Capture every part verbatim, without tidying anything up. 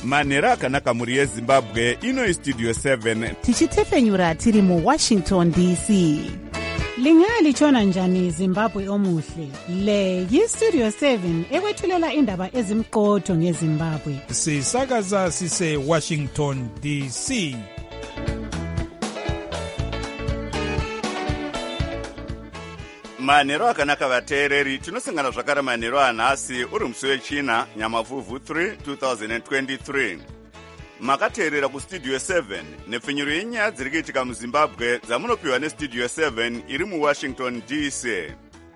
manhero akanaka mhuri yezimbabwe. Ino istudio seven tichitefenyura tiri muwashington D C. Lingalitshona njani Zimbabwe omuhle? Le yistudio seven ekwethulela indaba ezimqotho ngeZimbabwe. Sisakaza sise Washington D C. manhero akanaka vateereri, tinosangana zvakare manhero anhasi uri musi wechina nyamavhuvhu three twenty twenty-three. Makateerera kustudio seven nepfenyuro yenyaya dziri kuitika muzimbabwe dzamunopiwa nestudio seven iri muwashington D C.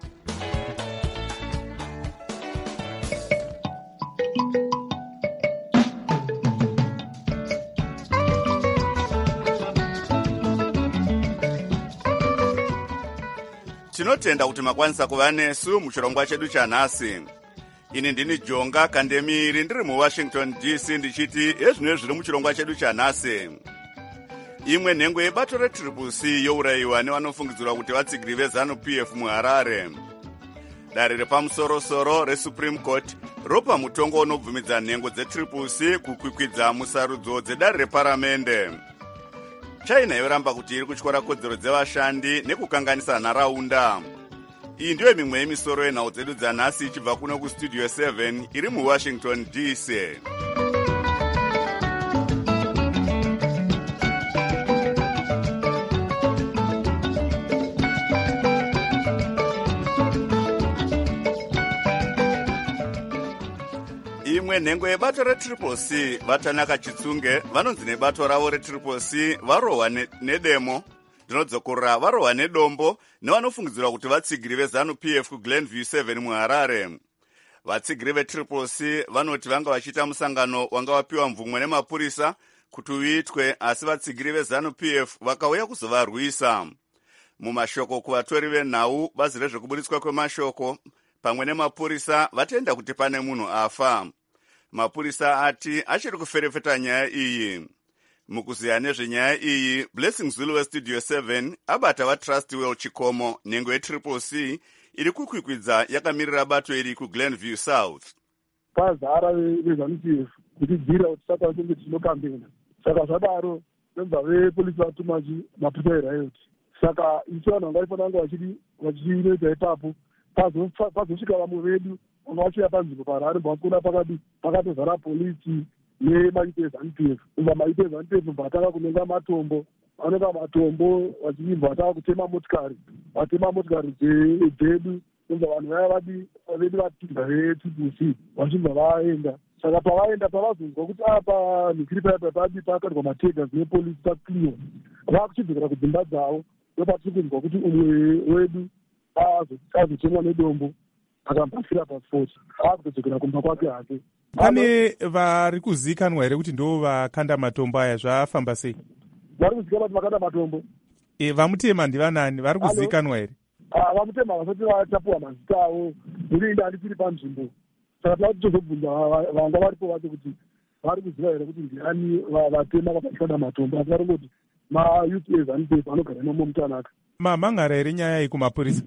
Tinotenda kuti makwanisa kuva nesu muchirongwa chedu chanhasi. Ini ndini Jonga Kandemiri ndiri muWashington D C ndichiti ezvino zviri muchirongwa chedu chanhasi. Imwe nhengo yebato retriple C yourayiwa nevanofungidzirwa kuti vatsigiri veZanu-P F muHarare. Dare repamusoro-soro reSupreme Court ropa mutongo unobvumidza nhengo dzetriple C kukwikwidza musarudzo dzedare reparamende. China yoramba kuti iri kutyora kodzero dzevashandi nekukanganisa nharaunda. Iyi ndiyo mimwe yemisoro yenhau dzedu dzanhasi ichibva kuno kustudio seven iri muWashington D C. Imwe nhengo yebato retriple C vatanaka Chitsunge vanonzi nebato ravo retriple C varohwa nedemo ndinodzokorora varohwa nedombo nevanofungidzirwa kuti vatsigiri veZanu-P F kuGlenview seven muHarare. Vatsigiri vetriple C vanoti vanga vachiita musangano wanga wapiwa mvumwe nemapurisa kuti uitwe, asi vatsigiri veZanu-P F vakauya kuzovarwisa. Mumashoko kuvatori venhau, bazi rezvekubudiswa kwemashoko pamwe nemapurisa vatenda kuti pane munhu afa. Mapurisa ati achiri kuferefeta nyaya iyi. Mukuziya nezvenyaya iyi, Blessing Zulu westudio seven abata vaTrustwell Chikomo, nhengo yetriple C iri kukwikwidza yakamirira bato iri kuGlenview South. Pazara veZanu-P F kutidzira kuti saka tinge tinokambena. Saka zvadaro memba vepolisi vatuma mapurisa eriot. Saka isu vanhu vangaifana vanga vachiri vachinoita ipapo pazosvika vamwe vedu vanga vachiuya panzvimbo paRarare vakuna pakati pakatozara polisi nemaite eZanu-P F. Umba maite eZanu-P F vatanga kunonga matombo, vanonga matombo vachibva vatanga kutema motikari, vatema motikari dzedu. Umba vanhu vaya vadi vedu vatinga vetriple C vachibva vaenda. Saka pavaenda pavazonzwa kuti apa nhikiri paya padi pakatirwa matega nepolisi pakliwa, vakuchidzokera kudzimba dzavo. Ndopatiri kunzwa kuti umwe wedu azotemwa nedombo akambafira pasipoti, akutodzokera kumba kwake hake. Pane vari kuzikanwa here kuti ndo vakanda matombo aya, zvafamba sei? Vari kuzikanwa kuti vakanda matombo. E, vamutema ndivanani? Vari kuzikanwa here? Ah, vamutema vasati vatapuwa mazita avo, nekuti handisiri panzvimbo. Saka tava kutozobvunza vanga varipo vacho kuti vari kuziva here kuti ndiani vatema vakakanda matombo. Asi vari kuti mayouth eZanu-P F anogara namo mutanaka. Mamhangara here nyaya iyi kumapurisa?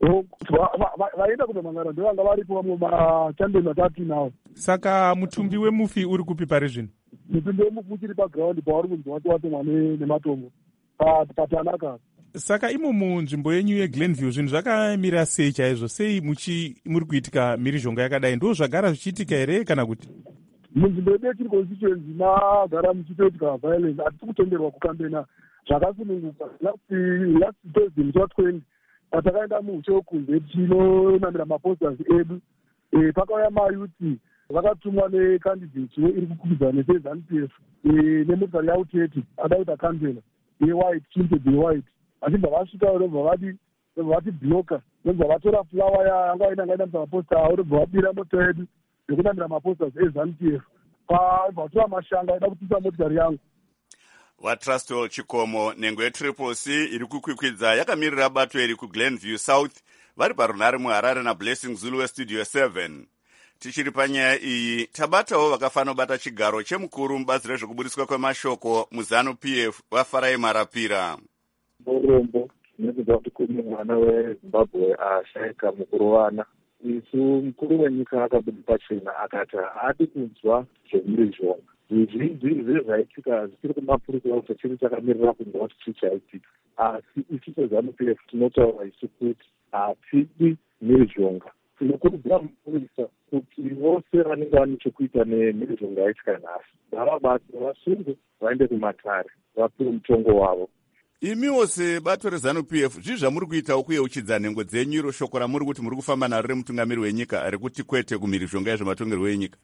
Vaenda kunomangara ndovanga varipo vamwe machandeni vatatu nawo. Saka mutumbi wemufi uri kupi pari zvino? Mutumbi wemufi uchiri paground pauri kunzi wati watemwa nematombo patanaka. Saka imo munzvimbo yenyu yeGlenview zvinhu zvakamira sei chaizvo? Sei muri kuitika mhirizhonga yakadai? Ndo zvagara zvichiitika here kana kuti? Munzvimbo yedu yechiri constituency magara muchitoitika violence. Hatisi kutenderwa kukambena zvakasununguka. Last Thursday musi watwenty patakaenda muchokunze tinonamira maposters edu, pakauya mayuti vakatumwa necandidate iri kukwikwidzana neZanu-P F nemotikari yauteti ada kuita kandela yewhite tinted yewhite. Achibva vasvika robva vati vati bloka, robva vatora flower yanga ina ngaida maposta avo, robva vabira mota yedu nekunamira maposters eZanu-P F. Vatora mashanga aida kutisa motikari yangu. VaTrustwell Chikomo, nhengo yetriple C iri kukwikwidza yakamirira bato iri kuGlenview South vari parunhare muHarare naBlessing Zulu westudio seven. Tichiri panyaya iyi, tabatawo vakafanira kubata chigaro chemukuru mubazi rezvekubudiswa kwemashoko muZanu-P F vaFarai Marapira. Urombo nekuda kuti kune mwana weZimbabwe ashayika mukuru wana. Isu mukuru wenyika akabuda pachena akati haadi kunzwa zvemhirizhonga. zvizhinji zvezvaitika zvichiri kumapurisa kuti chiri chakamirira kunzwa kuti chii chaitika. Asi isu seZANU-P F tinotaura isu kuti hatidi mhirizhonga. Tinokurudzira mapurisa kuti vose vanenge vane chekuita nemhirizhonga yaitika nhasi ngavabate, vasunge, vaende kumatare, vapiwe mutongo wavo. Imiwo sebato reZANU-P F zvii zvamuri kuitawo kuyeuchidza nhengo dzenyu, iro shoko ramuri kuti muri kufamba naro remutungamiri wenyika rekuti kwete kumhirizhonga yezvematongerwo enyika?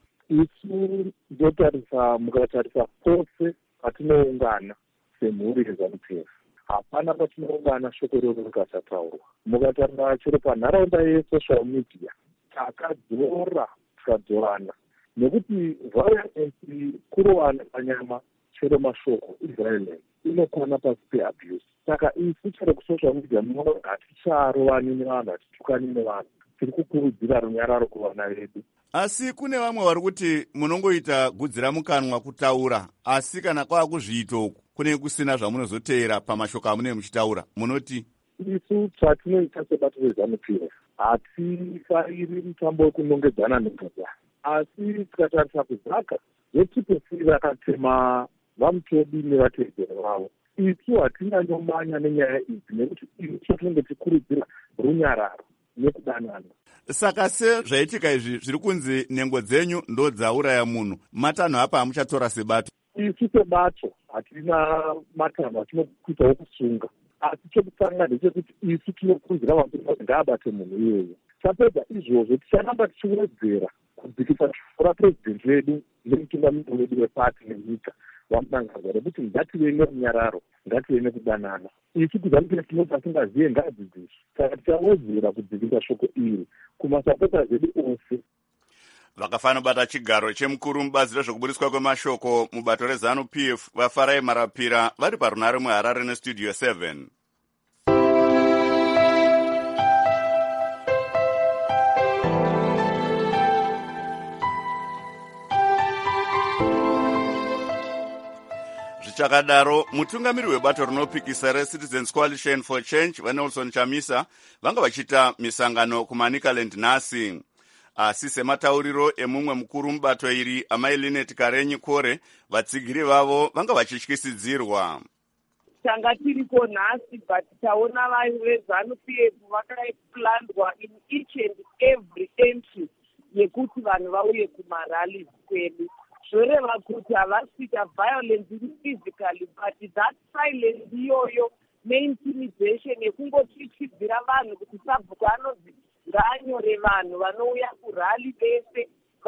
Isu ndotarisa, mukatarisa pose patinoungana semhuri yeZANU-P F, hapana patinoungana shoko rero rikasataurwa. Mukatarisa chero panharaunda yesocial media takadzora tikadzorana, nekuti violence kurovana panyama chero mashoko iviolence inokwana pasi peabuse. Saka isu chero kusocial media munoona haticharovani nevanhu, hatitukani nevanhu, tiri kukurudzira runyararo kuvana vedu. Asi kune vamwe vari kuti munongoita gudzira mukanwa kutaura, asi kana kwava kuzviita uku kune kusina zvamunozoteera pamashoko amunenge muchitaura, munoti? Isu chatinoita sebato reZANU-P F hatifariri mutambo wekunongedzana negadzana, asi tikatarisa kuzaka veTriple-C vakatema vamutobi nevatedzeri vavo, isu hatinganyomanya nenyaya idzi nekuti isu tinenge tichikurudzira runyararo nekudanana. Saka se zvaitika izvi zviri kunzi nhengo dzenyu ndo dzauraya munhu, matanho apa amuchatora sebato? Isu sebato hatina matanho atinokuitawo kusunga, asi chekutanga ndechekuti isu tinokurudzira mapurisa kuti ngaabate munhu iyoyo. Tapedza izvozvo ticharamba tichiwedzera kudzikisa shoko rapurezidendi vedu nemutungamiri wedu wepati nenyika vamunangazwa rekuti ngative nerunyararo, ngative nekudanana. Isu kuZANU-P F tinoti asingazive ngaadzidziswe, saka tichawedzera kudzikisa shoko iri kumasapota zedu ose. Vakafana bata chigaro chemukuru mubazi rezvokubudiswa kwemashoko mubato reZANU-P F vafarai Marapira vari parunare muHarare nestudio seven. Zvichakadaro, mutungamiri webato rinopikisa reCitizens Coalition for Change vaNelson Chamisa vanga vachita misangano kuManicaland nhasi. Asi sematauriro emumwe mukuru mubato iri amai Linet Karenyi Kore, vatsigiri vavo vanga vachityisidzirwa. Tanga tiriko nhasi but taona vanhu veZANU-P F vakaplandwa in each and every entry yekuti vanhu vauye kumarallies kwedu. Zvoreva kuti havasvika violence physically, but that silence iyoyo neintimidation yekungotyityidzira vanhu kuti sabhuku anonzi ngaanyore vanhu vanouya kurali vese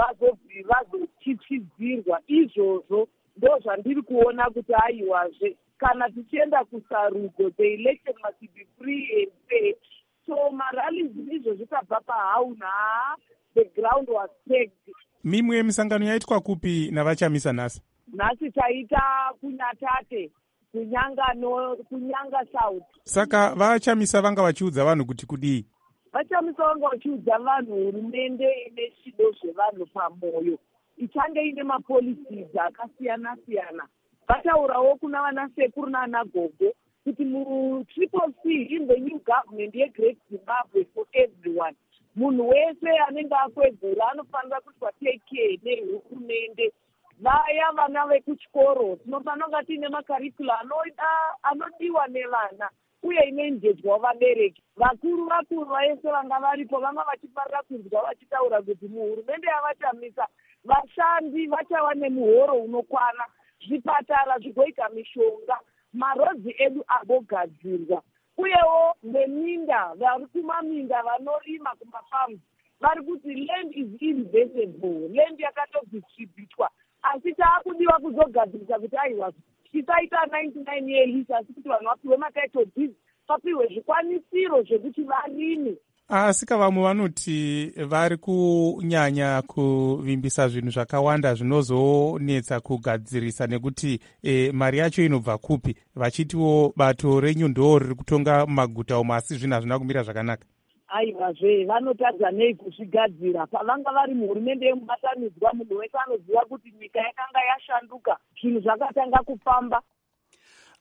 vazotyityidzirwa. Izvozvo ndo zvandiri kuona kuti aiwazve kana tichienda kusarudzo, the election must be free and fair. So marallies izvo zvikabva pahauna, the ground was pegged. Mimwe misangano yaitwa kupi navaChamisa nhasi? Nhasi taita kuNyatate, kunyangano, kunyanga South. Saka vaChamisa vanga vachiudza vanhu kuti kudii? VaChamisa vanga vachiudza vanhu hurumende ine chido zvevanhu pamoyo, ichange ine mapolicies akasiyana siyana. Vataurawo kuna vana sekuru nana gogo kuti mu-Triple-C in the new government ye-Great Zimbabwe for everyone. Munhu wese anenge akwegura anofanira kuti take care nehurumende. Vaya vana vekuchikoro tinofanira kunga tiine makarikula anodiwa nevana uye inenjedzwa vabereki. Vakuru vakuru vaese vanga varipo vanga vachifarira kunzwa vachitaura kuti muhurumende yavaChamisa vashandi vachava nemuhoro unokwana, zvipatara zvigoita mishonga, marodzi edu agogadzirwa. Uyewo neminda vari kumaminda vanorima kumafamu vari kuti land is investable, land yakatodistributwa, asi taakudiwa kuzogadzirisa kuti aiwa tisaita ninety-nine year lease, asi kuti vanhu vapiwe matitle deeds, vapiwe zvikwanisiro zvekuti varime. Asi vamwe vanoti vari kunyanya kuvimbisa zvinhu zvakawanda zvinozonetsa kugadzirisa nekuti e, mari yacho inobva kupi, vachitiwo bato renyu ndo riri kutonga mumaguta umo, asi zvinhu hazvina kumira zvakanaka. Aivazve vanotadza nei kuzvigadzira pavanga vari muhurumende yemubatanidzwa. Munhu wese anoziva kuti nyika yakanga yashanduka, zvinhu zvakatanga kufamba.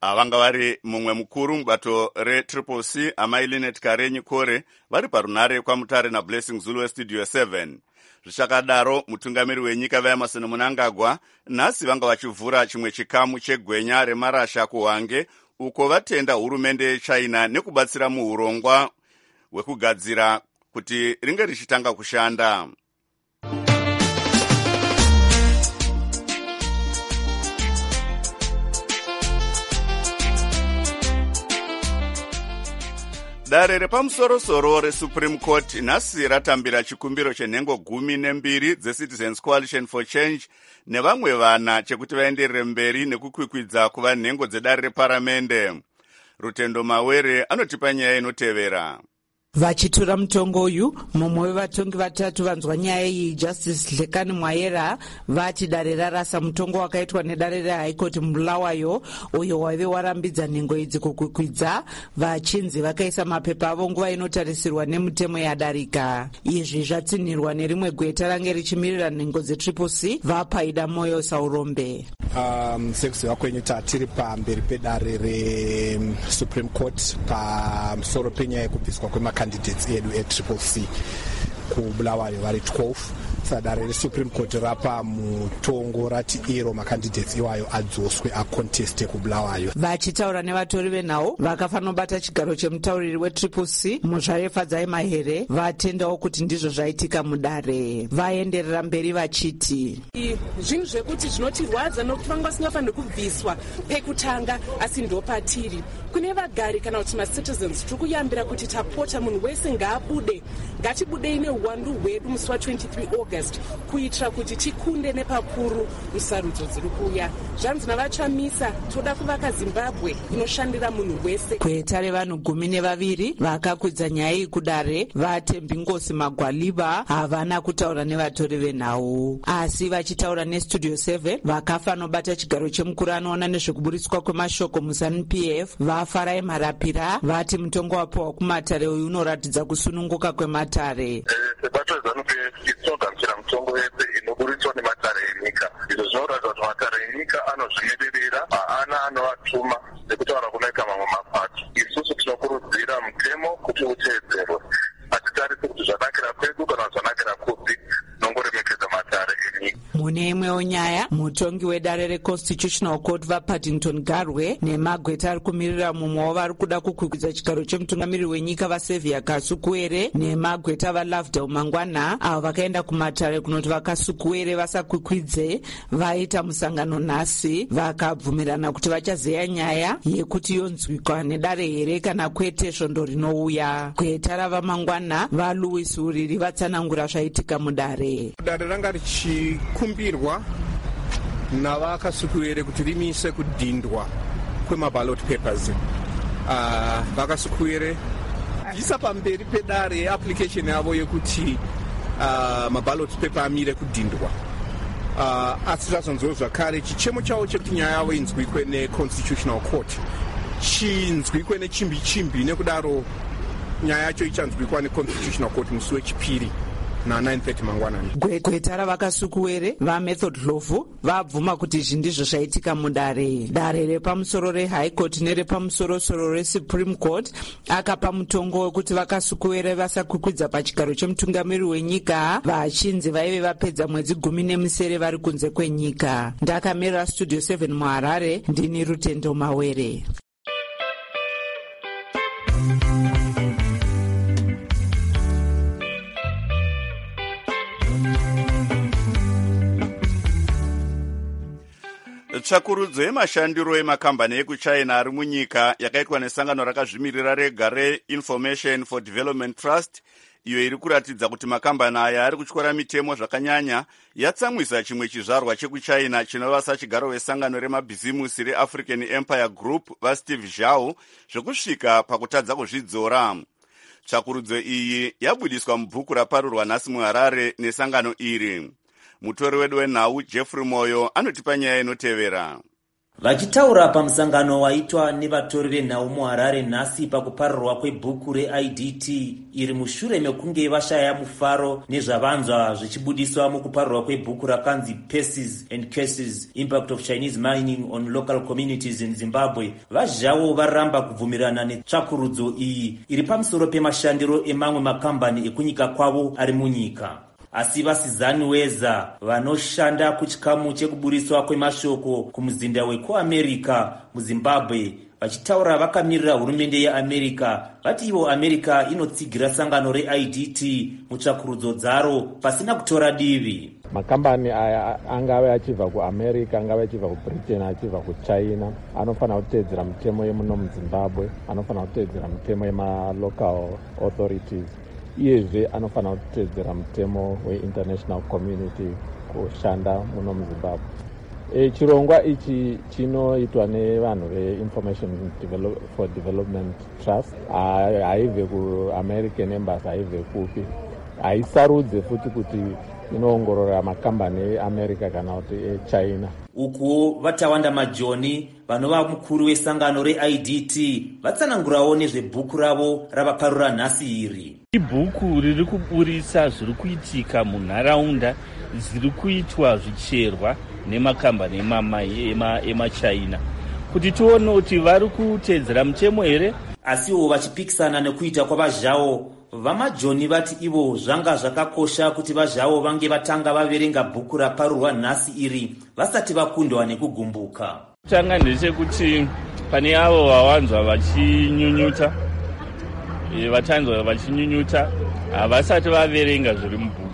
Vanga vari mumwe mukuru mubato retriple C amai Linet Karenyi Kore vari parunare kwaMutare naBlessing Zulu westudio seven. Zvichakadaro mutungamiri wenyika vaEmerson Mnangagwa nhasi vanga vachivhura chimwe chikamu chegwenya remarasha kuHwange uko vatenda hurumende yeChina nekubatsira muurongwa hwekugadzira kuti ringe richitanga kushanda. Dare repamusoro-soro reSupreme Court nhasi ratambira chikumbiro chenhengo gumi nembiri dzeCitizens Coalition for Change nevamwe vana chekuti vaenderere mberi nekukwikwidza kuva nhengo dzedare reparamende. Rutendo Mawere anotipa nyaya inotevera. Vachitura mutongo uyu, mumwe wevatongi vatatu vanzwa nyaya iyi, Justice Hlekani Mwayera, vati dare rarasa mutongo wakaitwa nedare reHigh Court Bulawayo uyo waive warambidza nhengo idzi kukwikwidza. Vachinzi vakaisa mapepa avo nguva inotarisirwa nemutemo yadarika. Izvi zvatsinhirwa nerimwe gweta range richimirira nhengo dzetriple C, vaPaida Moyo Saurombe. Um, sekuziva kwenyu tatiri pamberi pedare reSupreme Court pamusoro penyaya yekubviswa kwemacandidates edu etriple C kuBulawayo vari twelve. Sadare reSupreme Court rapa mutongo rati iro macandidates iwayo adzoswe aconteste kuBulawayo. Vachitaura nevatori venhau vakafanobata chigaro chemutauriri wetriple C Muzvarefa Dzai Mahere vatendawo kuti ndizvo zvaitika mudare. Vaenderera mberi vachiti zvinhu zvekuti zvinotirwadza nokuti vanga vasingafaniri kubviswa pekutanga asi ndopatiri. Kune vagari kana kuti macitizens tiri kuyambira kuti tapota munhu wese ngaabude, ngatibudei neuwandu hwedu musi wa-twenty-three August kuitira kuti tikunde nepakuru musarudzo dziri kuuya. Zvanzi navachamisa toda kuvaka Zimbabwe inoshandira munhu wese. Gweta revanhu gumi nevaviri vakakwidza nyaya iyi kudare vaTembi Ngosi Magwaliba havana kutaura nevatori venhau, asi vachitaura nestudio seven vakafanobata chigaro chemukuru anoona nezvekuburitswa kwemashoko muZANU P F vaFarai Marapira vati mutongo wapiwa kuMatare uyu unoratidza kusununguka kweMatare. Sebato ZANU P F inogamuchira mutongo yese inoburitswa neMatare enyika. Izvo zvinoratidza kuti Matare enyika anozvimirira, haana anovatuma nekutaura kunoita mamwe mapato. Isusu tinokurudzira mutemo kuti uteedzerwe. Hatitarisi kuti zvanakira kwedu kana zvanakira kupi, nongoremekedza Matare enyika. Mune imwewo nyaya, mutongi wedare reConstitutional Court vaPaddington Garwe nemagweta ari kumirira mumwe wavari kuda kukwikwidza chigaro chemutungamiri wenyika vaSevia Kasukuwere nemagweta vaLovedale Mangwana avo vakaenda kuMatare kunoti vaKasukuwere vasakwikwidze vaita musangano nhasi vakabvumirana kuti vachazeya nyaya yekuti yonzwikwa nedare here kana kwete svondo rinouya. Gweta ravaMangwana vaLouis Uriri vatsanangura zvaitika mudare. Dare ranga richikumbirwa navakasukuwere kuti rimise kudhindwa kwemaballot papers. Uh, vakasukuwere isa pamberi pedare application yavo yekuti uh, maballot paper amire kudhindwa. Uh, asi zvazonzweo zvakare chichemo chavo chekuti nyaya yavo inzwikwe neConstitutional Court chinzwikwe nechimbi chimbi, nekudaro nyaya yacho ichanzwikwa neConstitutional Court musi wechipiri na nine thirty mangwanani. Gweta ravakasukuwere vaMethod Dlovu vabvuma kuti izvi ndizvo zvaitika mudare. Dare repamusoro reHigh Court nerepamusoro-soro reSupreme Court akapa mutongo wekuti vakasukuwere vasakwikwidza pachigaro chemutungamiri wenyika vachinzi vaive vapedza mwedzi gumi nemisere vari kunze kwenyika. Ndakamirira studio seven muHarare, ndini Rutendo Mawere. Tsvakurudzo yemashandiro emakambani ekuChina ari munyika yakaitwa nesangano rakazvimirira rega reInformation for Development Trust, iyo iri kuratidza kuti makambani aya ari kutyora mitemo zvakanyanya, yatsamwisa chimwe chizvarwa chekuChina chinova sachigaro wesangano remabhizimusi reAfrican Empire Group vaSteve Zhao zvekusvika pakutadza kuzvidzora. Tsvakurudzo iyi yabudiswa mubhuku raparurwa nhasi muHarare nesangano iri. Mutori wedu wenhau Jeffrey Moyo anotipa nyaya inotevera. Vachitaura pamusangano waitwa nevatori venhau muHarare nhasi pakuparirwa kwebhuku reI D T iri mushure mekunge vashaya mufaro nezvavanzwa zvichibudiswa mukuparirwa kwebhuku rakanzi Paces and Cases Impact of Chinese Mining on Local Communities in Zimbabwe, vazhavo varamba kubvumirana netsvakurudzo iyi iri pamusoro pemashandiro emamwe makambani ekunyika kwavo ari munyika. Asi vasizani weza vanoshanda kuchikamu chekuburiswa kwemashoko kumuzinda wekuAmerica muZimbabwe vachitaura vakamirira hurumende yeAmerica vati ivo America inotsigira sangano reI D T mutsvakurudzo dzaro pasina kutora divi. Makambani aya angave achibva kuAmerica, angave achibva kuBritain, achibva kuChina, anofanira kutedzera mitemo yemuno muZimbabwe, anofanira kutedzera mitemo yema-local authorities. Iyezve anofanira kutedzera mutemo weInternational Community kushanda muno muZimbabwe. E, chirongwa ichi chinoitwa nevanhu veInformation Develop, for Development Trust. Haibve kuAmerican Embassy, haibve kupi. Haisarudze futi kuti inoongorora makambani eAmerica kana kuti eChina. Uku Vatawanda Majoni vanova mukuru wesangano reI D T vatsanangurawo nezvebhuku ravo ravaparura nhasi iri. Ibhuku riri kuburisa zviri kuitika munharaunda zviri kuitwa zvicherwa nemakambani emachina kuti tione kuti vari kutedzera mutemo here. Asiwo vachipikisana nekuita kwavazhavo, vamajoni vati ivo zvanga zvakakosha kuti vazhavo vange vatanga vaverenga bhuku raparurwa nhasi iri vasati vakundwa nekugumbuka. Tanga ndechekuti pane avo vawanzwa vachinyunyuta vatanzwa vachinyunyuta havasati vaverenga zviri mubhuku.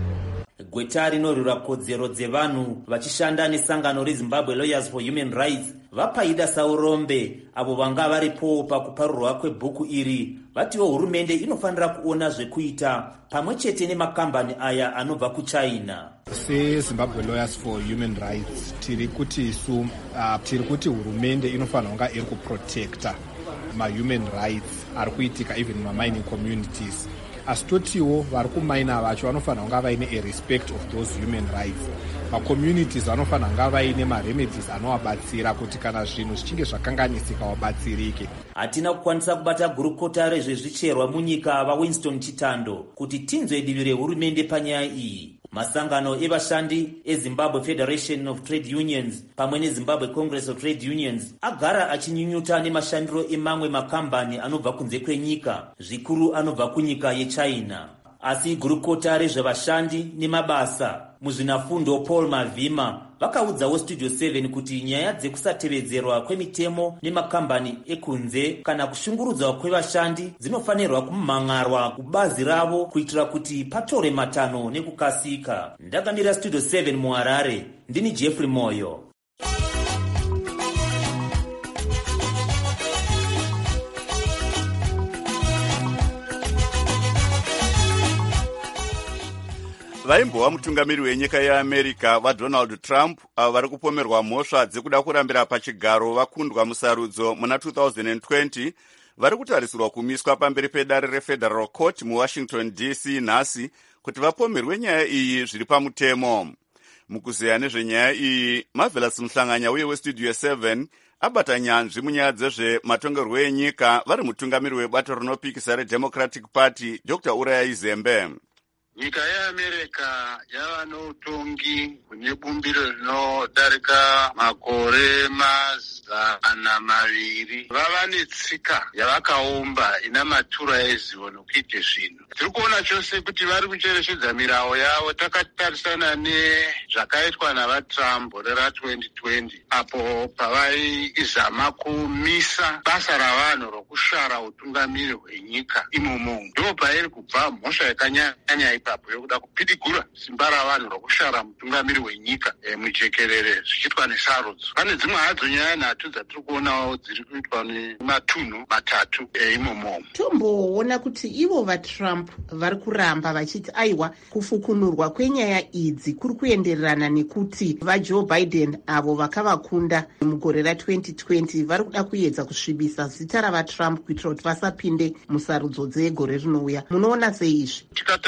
Gweta rinorwira kodzero dzevanhu vachishanda nesangano reZimbabwe Lawyers for Human Rights vapaida saurombe avo vanga varipo pakuparurwa kwebhuku iri vatiwo hurumende inofanira kuona zvekuita pamwe chete nemakambani aya anobva kuChina. SeZimbabwe Lawyers for Human Rights tiri kuti su uh, tiri kuti hurumende inofanira kunga iri kuprotecta ma-human rights ari kuitika even ma-mining communities. Asi totiwo vari kumaina vacho vanofanira kunga vaine a respect of those human rights. Ma-communities vanofanira kunga vaine ma-remedies anovabatsira kuti kana zvinhu zvichinge zvakanganisika vabatsirike. Hatina kukwanisa kubata gurukota rezvezvicherwa munyika vaWinston Chitando kuti tinzwe divi rehurumende panyaya iyi. Masangano evashandi eZimbabwe Federation of Trade Unions pamwe neZimbabwe Congress of Trade Unions agara achinyunyuta nemashandiro emamwe makambani anobva kunze kwenyika, zvikuru anobva kunyika yeChina. Asi gurukota rezvevashandi nemabasa muzvinafundo Paul Mavhima vakaudzawo Studio seven kuti nyaya dzekusatevedzerwa kwemitemo nemakambani ekunze kana kushungurudzwa kwevashandi dzinofanirwa kumhangarwa kubazi ravo kuitira kuti patore matano nekukasika. Ndakamira Studio seven muHarare, ndini Jeffrey Moyo. Vaimbova mutungamiri wenyika yeAmerica vaDonald Trump avo vari kupomerwa mhosva dzekuda kurambira pachigaro vakundwa musarudzo muna two thousand twenty vari kutarisirwa kumiswa pamberi pedare reFederal Court muWashington D C nhasi kuti vapomerwe nyaya iyi zviri pamutemo. Mukuzeya nezvenyaya iyi, Marvelous Muhlanganya uye weStudio seven abata nyanzvi munyaya dzezvematongerwo enyika vari mutungamiri webato rinopikisa reDemocratic Party Doctor Uraya Izembe. Nyika yeAmerica yava noutongi hune bumbiro rinodarika makore mazana maviri. Vava netsika yavakaumba ina matura ezivo nokuite zvinhu. Tiri kuona chose kuti vari kucherechedza mirawo yavo. Takatarisana nezvakaitwa navaTrump gore ratwenty twenty apo pavaizama kumisa basa ravanhu rokushara utungamiri hwenyika imomo. Ndo pairi kubva mhosva yakanyanya ipapo yokuda kupidigura simba ravanhu rokushara mutungamiri hwenyika e, mujekerere zvichiitwa nesarudzo. Pane dzimwe hadzo nyaya nhatu dzatiri kuonawo dziri kuitwa nematunhu matatu e, imomo. Tomboona kuti ivo vaTrump vari kuramba vachiti aiwa kufukunurwa kwenyaya idzi kuri kuendererana nekuti vaJoe Biden avo vakavakunda mugore ratwenty twenty vari kuda kuedza kusvibisa zita ravaTrump kuitira kuti vasapinde musarudzo dzegore rinouya. Munoona sei izvi? Tikatarisa chaka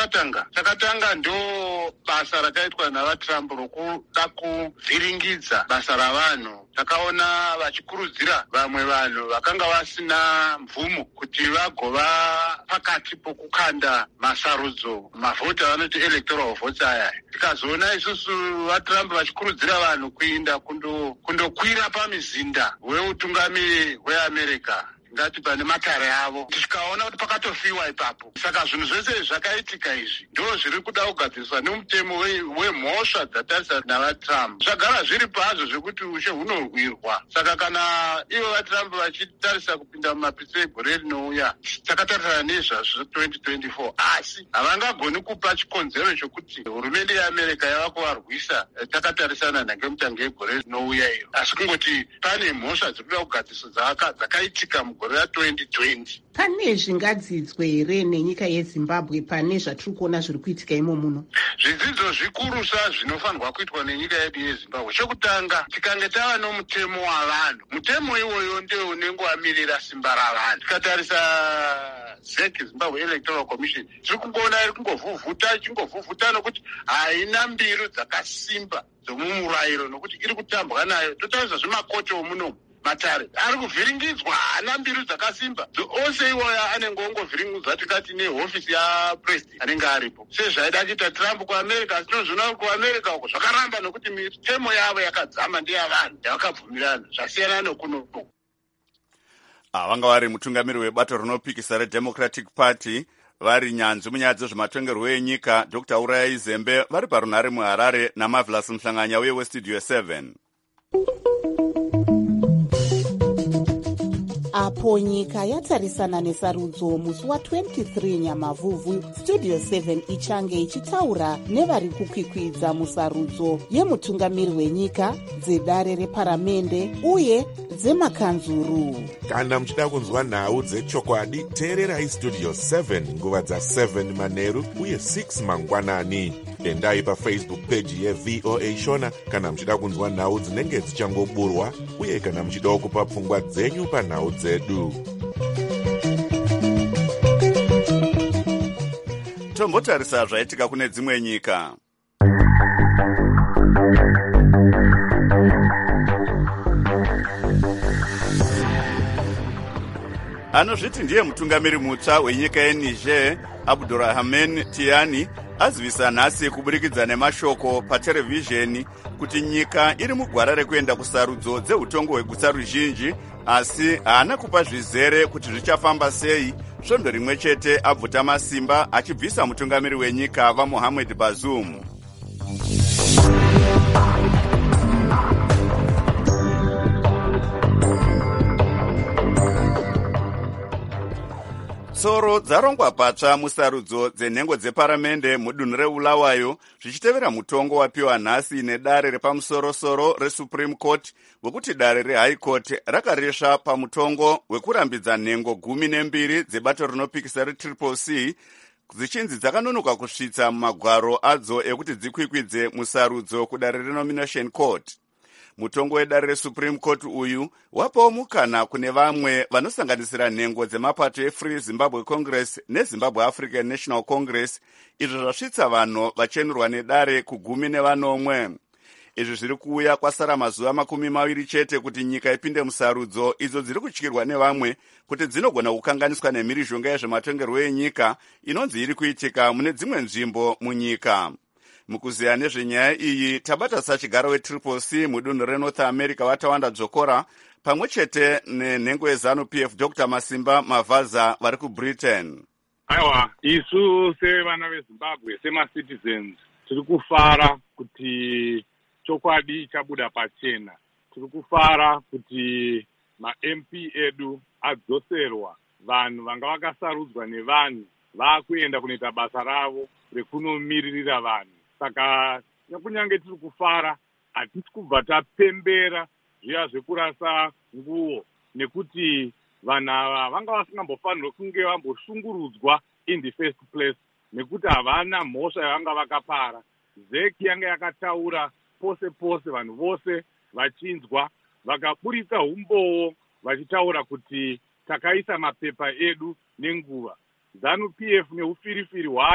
chakatanga chakatanga ndo basa rakaitwa navatrump rokuda kuvhiringidza basa ravanhu. Takaona vachikurudzira vamwe vanhu vakanga vasina mvumo kuti vagova pakati pokukanda masarudzo mavhoti avanoti electoral votes aya. Tikazoona isusu vatrump vachikurudzira vanhu kuinda kundokwira pamizinda weutungamiri hweamerica ngati pane matare avo, tikaona kuti pakatofiwa ipapo. Saka zvinhu zvese zvakaitika izvi ndo zviri kuda kugadziriswa nemutemo wemhosva dzatarisana navatrump. Zvagara zviri pazvo zvekuti ushe hunorwirwa. Saka kana ivo vatrump vachitarisa kupinda mumapitso egore rinouya, takatarisana nezvazvo twenty twenty-four, asi havangagoni kupa chikonzero chokuti hurumende yeamerica yava kuvarwisa takatarisana nangemutango egore rinouya iro, asi kungoti pane mhosva dziri kuda kugadziriswa dzakaitika mugore ra-twenty twenty. Pane zvingadzidzwe here nenyika yeZimbabwe pane zvatiri kuona zviri kuitika imo muno? Zvidzidzo zvikurusa zvinofanirwa kuitwa nenyika yedu yeZimbabwe. Chokutanga, tikange tava nomutemo wavanhu, mutemo iwoyo ndio unenge wamirira simba ravanhu. Tikatarisa Z E C, Zimbabwe Electoral Commission, tiri kungoona iri kungovhuvhuta ichingovhuvhuta nokuti haina mbiru dzakasimba dzomumurayiro nokuti iri kutambwa nayo. Totarisa zvemakoti omunomu, matare ari kuvhiringidzwa, haana mbiru dzakasimba. Ose iwoya anenge ongovhiringidzwa tikati nehofisi yapresident anenge aripo. Sezvaida kuita Trump kuAmerica, tinozviona kuAmerica uko zvakaramba nokuti mitemo yavo yakadzama ndeyavanhu yavakabvumirana, zvasiyana nokunoko. Vanga vari mutungamiri webato rinopikisa reDemocratic Party vari nyanzvi munyaya dzezvematongerwo enyika Doctor Uraya Zembe vari parunhare muHarare naMarvelous Mhlanganya uye weStudio seven. Apo nyika yatarisana nesarudzo musi wa-twenty-three Nyamavhuvhu, Studio seven ichange ichitaura nevari kukwikwidza musarudzo yemutungamiri wenyika, dzedare reparamende uye dzemakanzuru. Kana muchida kunzwa nhau dzechokwadi, teererai Studio seven nguva dza-seven manheru uye six mangwanani. Endai paFacebook page yeV O A Shona kana muchida kunzwa nhau dzinenge dzichangoburwa uye kana muchida kupa pfungwa dzenyu panhau dzedu. Tombotarisa zvaitika kune dzimwe nyika. Anozviti ndiye mutungamiri mutsva wenyika yeNiger, Abdurrahman Tiani, azivisa nhasi kuburikidza nemashoko paterevhizheni kuti nyika iri mugwara rekuenda kusarudzo dzeutongo hweguta ruzhinji, asi haana kupa zvizere kuti zvichafamba sei. Svondo rimwe chete abvuta masimba achibvisa mutungamiri wenyika vaMohamed Bazoum. Tsoro dzarongwa patsva musarudzo dzenhengo dzeparamende mudunhu reBulawayo, zvichitevera mutongo wapiwa nhasi nedare repamusorosoro reSupreme Court wekuti dare reHigh Court rakaresva pamutongo wekurambidza nhengo gumi nembiri dzebato rinopikisa reTriple C dzichinzi dzakanonoka kusvitsa mumagwaro adzo ekuti dzikwikwidze musarudzo kudare reNomination Court. Mutongo wedare reSupreme Court uyu wapawo mukana kune vamwe vanosanganisira nhengo dzemapato eFree Zimbabwe Congress neZimbabwe African National Congress, izvo zvasvitsa vanhu vachenurwa nedare kugumi nevanomwe. Izvi zviri kuuya kwasara mazuva makumi maviri chete kuti nyika ipinde musarudzo idzo dziri kutyirwa nevamwe kuti dzinogona kukanganiswa nemhirizhonga yezvematongerwo enyika inonzi iri kuitika mune dzimwe nzvimbo munyika. Mukuziya nezvenyaya iyi tabata sachigaro weTriple C mudunhu reNorth America Watawanda Dzokora pamwe chete nenhengo yeZANU P F Doctor Masimba Mavaza vari kuBritain. Aiwa, isu sevana veZimbabwe semacitizens tiri kufara kuti chokwadi chabuda pachena. Tiri kufara kuti ma-M P edu adzoserwa, vanhu vanga vakasarudzwa nevanhu vakuenda kunoita basa ravo rekunomiririra vanhu. Saka kunyange tiri kufara, hatisi kubva tapembera zviya zvekurasa nguo, nekuti vanhu ava vanga vasingambofanirwa kunge vamboshungurudzwa in the first place, nekuti havana mhosva yavanga vakapara. Z E C yanga yakataura pose pose, vanhu vose vachinzwa, vakaburitsa umbowo vachitaura kuti takaisa mapepa edu nenguva. ZANU P F neufirifiri hwayo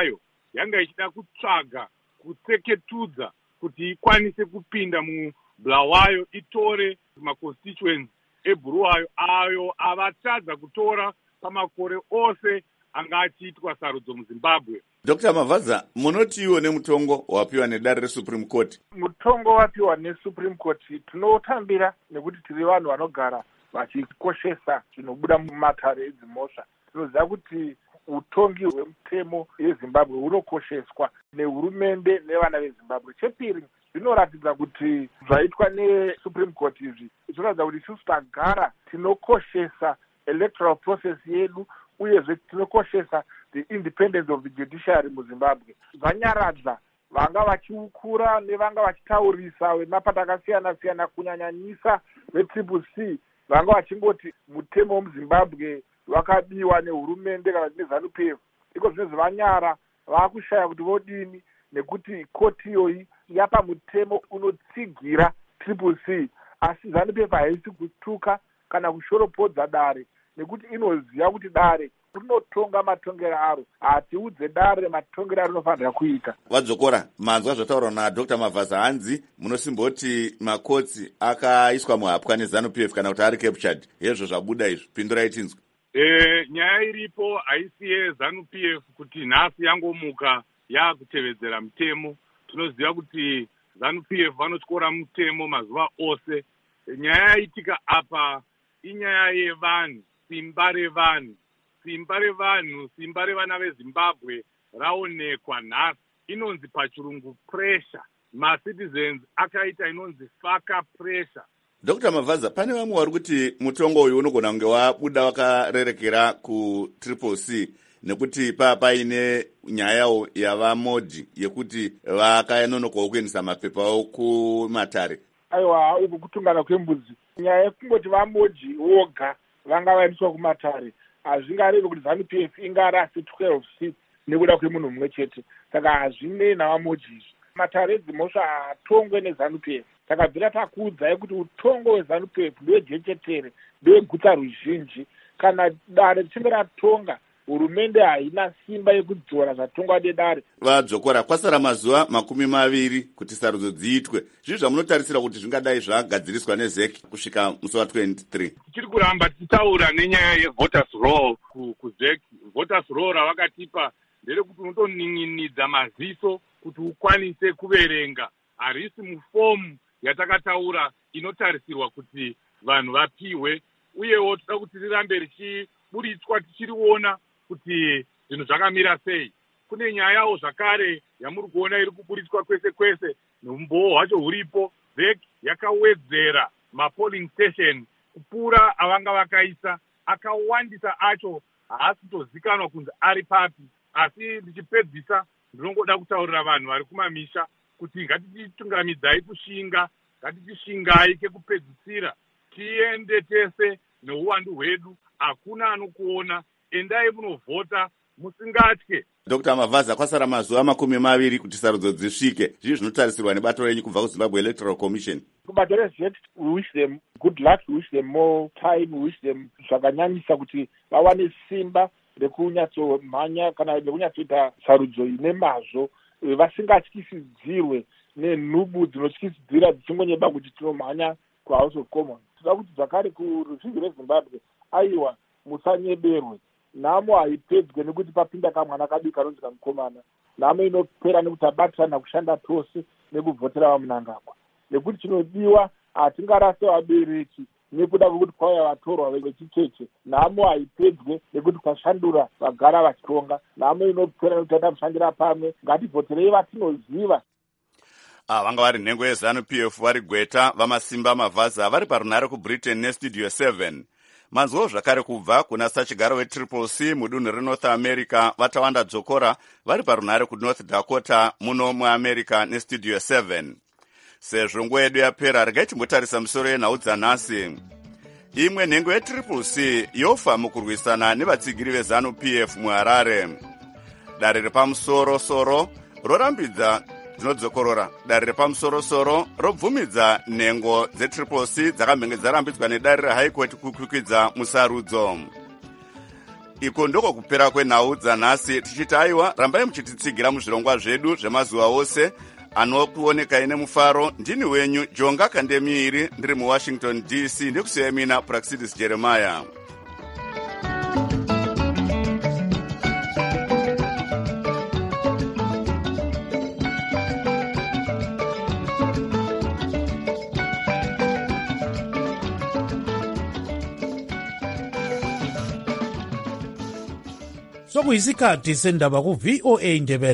yanga ichida kutsvaga kutseketudza kuti ikwanise kupinda mubulawayo itore maconstituents ebhuluwayo ayo avatadza kutora pamakore ose anga achiitwa sarudzo muzimbabwe. Doctor Mavaza, munotiwo nemutongo wapiwa nedare resupreme court? Mutongo wapiwa nesupreme court tinotambira nekuti tiri vanhu vanogara vachikoshesa zvinobuda mumatare edzimhosva. Tinoziva kuti utongi hwemutemo yezimbabwe hunokosheswa nehurumende nevana vezimbabwe. Chepiri, zvinoratidza kuti zvaitwa nesupreme court izvi zvinoratidza kuti isusu tagara tinokoshesa electoral process yedu uyezve tinokoshesa the independence of the judiciary muzimbabwe. Zvanyaradza vanga vachiukura nevanga vachitaurisa vemapato akasiyana siyana kunyanyanyisa vetriple c vanga vachingoti mutemo wemuzimbabwe wakabiwa nehurumende kana neZANU P F. Iko zvinezvi vanyara vakushaya kuti vodini nekuti koti iyoyi yapa mutemo unotsigira triple c, asi ZANU P F haisi kutuka kana kushoropodza dare nekuti inoziva kuti dare rinotonga matongero aro, hatiudze dare matongero aro rinofanira kuita. Vadzokora, manzwa zvataurwa naDr Mavaza hanzi munosimboti makotsi akaiswa muhapwa neZANU P F kana kuti ari captured. Hezvo zvabuda izvi, pindurai tinzwe. E, nyaya iripo haisi yeZANU P F kuti nhasi yangomuka yakutevedzera mutemo. Tinoziva kuti ZANU P F vanotyora mutemo mazuva ose. Nyaya yaitika apa inyaya yevanhu, simba revanhu. Simba revanhu, simba revana veZimbabwe raonekwa nhasi. Inonzi pachirungu pressure. Ma-citizens akaita inonzi faka pressure. Doctor Mavaza, pane vamwe vari kuti mutongo uyu unogona kunge wabuda wakarerekera kutriple c nekuti pa paine nyaya yavamodhi yekuti vakanonokawo kuendesa mapepa avo kumatare. Aiwa, uku kutungana kwembudzi. Nyaya yekungoti vamodhi voga vanga vaendeswa kumatare hazvingarevi kuti ZANU P F ingarasi twelve seats nekuda kwemunhu mumwe chete. Saka hazvinei navamodhi izvi. Matare edzimhosva atongwe neZANU P F. Saka bvira takuudzai kuti utongo hweZANU P F ndewejechetere, ndeweguta ruzhinji. Kana dare richinge ratonga, hurumende haina simba yekudzora zvatongwa nedare. Vadzokora, kwasara mazuva makumi maviri kuti sarudzo dziitwe. Zvizvi zvamunotarisira kuti zvingadai zvagadziriswa neZEC kusvika musi wa twenty-three. Tichiri kuramba tichitaura nenyaya yevoters roll kuZEC. Voters roll ravakatipa nderekuti unotonin'inidza maziso kuti ukwanise kuverenga. Harisi mufomu yatakataura inotarisirwa kuti vanhu vapiwe, uyewo toda kuti rirambe richiburitswa tichiriona kuti zvinhu zvakamira sei. Kune nyayawo zvakare yamuri kuona iri kuburitswa kwese kwese neumbowo hwacho huripo. ZEC yakawedzera mapolling station kupfuura avanga vakaisa, akawandisa acho haasi kutozikanwa kunzi ari papi. Asi ndichipedzisa ndinongoda kutaurira vanhu vari kumamisha kuti ngatititungamidzai kushinga, ngatitishingai kekupedzisira, tiende tese neuwandu hwedu, hakuna anokuona, endai munovhota musingatye. Doctor Mavaza, kwasara mazuva makumi maviri kuti sarudzo dzisvike. Zvizvi zvinotarisirwa nebato renyu kubva kuZimbabwe Electoral Commission. Kubato reZEC, we wish them good luck, we wish them more time, we wish them zvakanyanyisa kuti vawane simba rekunyatsomhanya kana rekunyatsoita sarudzo ine mazvo, vasingatyisidzirwe nenhubu dzinotyisidzira dzichingonyeba kuti tinomhanya kuHouse of Commons. Toda kuti zvakare kuruzhinji rweZimbabwe, aiwa, musanyeberwe. Nhamo haipedzwe nekuti papinda kamwana kadiki kanonzi kamukomana. Nhamo inopera nekuti tabatirana kushanda tose nekuvhotera vamunangagwa. Nekuti chinodiwa hatingarase vabereki nekuda kwekuti kwauya vatorwa vechicheche. Nhamo haipedzwe nekuti kwashandura vagara vachitonga. Nhamo inopera nekuti tamushandira pamwe. Ngativhoterei vatinoziva. Ah, vanga vari nhengo yeZANU P F vari Gweta vamasimba Mavaza vari parunare kuBritain neStudio seven. Manzwo zvakare kubva kuna sachigaro weTriple C mudunhu reNorth America vatawanda dzokora vari parunare kuNorth Dakota muno muAmerica neStudio seven. Sezvo nguva yedu yapera, regai timbotarisa musoro yenhau dzanhasi. Imwe nhengo yeTriple C yofa mukurwisana nevatsigiri veZANU P F muHarare. Dare repamusoro-soro rorambidza dzinodzokorora. Dare repamusoro-soro robvumidza nhengo dzeTriple C dzakamhenge dzarambidzwa nedare reHigh Court kukwikwidza musarudzo. iko ndoko kupera kwenhau dzanhasi, tichiti aiwa rambai muchititsigira muzvirongwa zvedu zvemazuva ose anokuonekai nemufaro. Ndini wenyu Jonga Kandemiiri, ndiri muwashington D C, ndikusiyemina Praxidis Jeremiah. sokuyisikhathi sendaba ku-V O A Ndebele.